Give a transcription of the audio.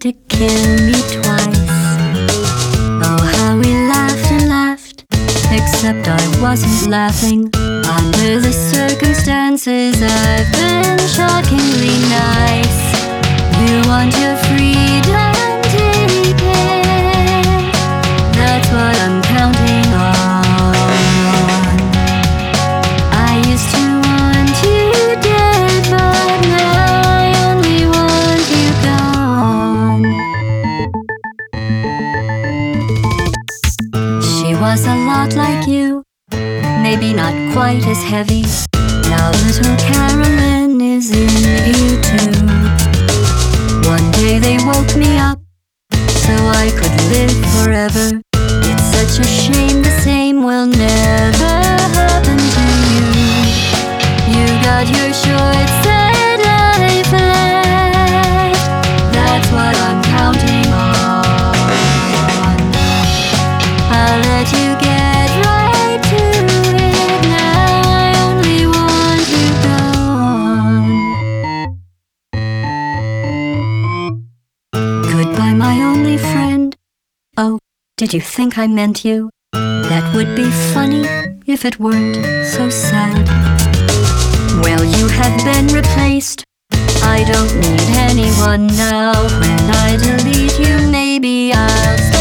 to kill me twice. Oh, how we laughed and laughed, except I wasn't laughing. Under the circumstances, I've been shockingly nice. You want your freedom, take it. That's what I'm counting on. I used to want you dead, but now I only want you gone. She was a lot like you, maybe not quite as heavy. Now little Carolyn is in you too. One day they woke me up so I could live forever. It's such a shame the same will never happen to you. You got your short set life left. That's what I'm counting on. I'll let you get right to it. Now I only want you gone. Goodbye, my only friend. Oh, did you think I meant you? That would be funny if it weren't so sad. Well, you have been replaced. I don't need anyone now. When I delete you, maybe I'll